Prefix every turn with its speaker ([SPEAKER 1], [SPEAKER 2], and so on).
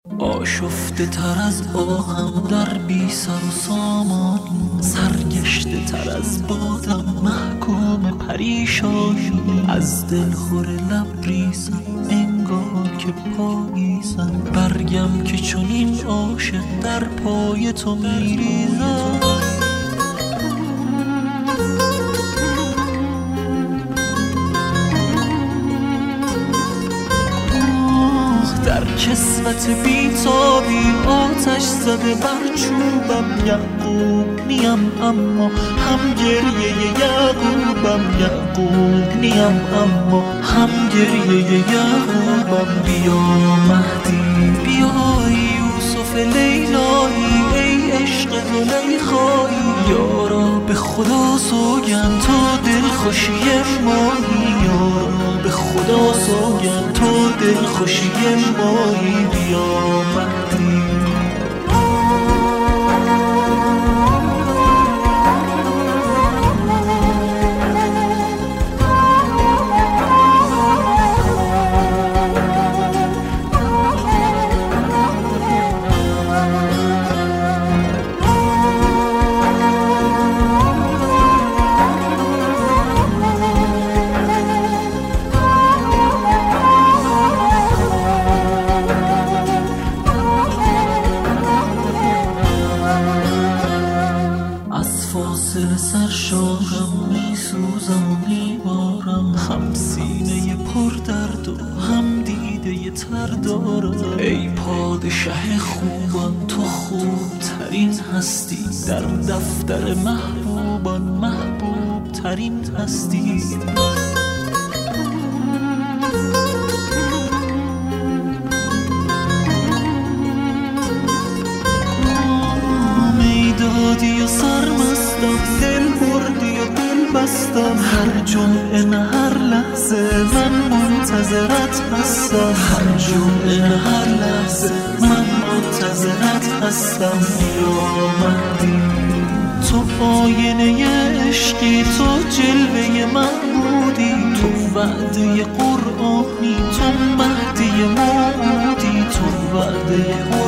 [SPEAKER 1] آشفته تر از آهم در بی سر و سامان، سرگشته تر از بادم محکوم پریشانی. از دلخور لبریزم انگار که پاییزم، برگم که چنین عاشق در پای تو میریزم. در کسوت بیتابی آتش زده بر چوبم. یعقوب نیم اما هم گریه یعقوبم، یعقوب نیم اما هم گریه یعقوبم. بیا مهدی بیا یوسف لیلایی، ای عشق زلیخایی. یارا به خدا سوگند تو دلخوشی مایی، یارا به خدا سوگند تو دلخوشی مایی. بیا مهدی فاصله سرشارم، میسوزم و میبارم. هم سینه پر درد و هم دیده تر دارم. ای پادشه خوبان تو خوب ترین هستی، در دفتر محبوبان محبوب ترین هستی. دادی و سرمستم، دل بردی و دل بستم. هر جمعه نه هر لحظه من منتظرت هستم، هر جمعه نه هر لحظه من منتظرت هستم. یا مهدی تو آینه عشقی، تو جلوه محمودی، تو وعده قرآنی، تو مهدی موعودی، تو وعده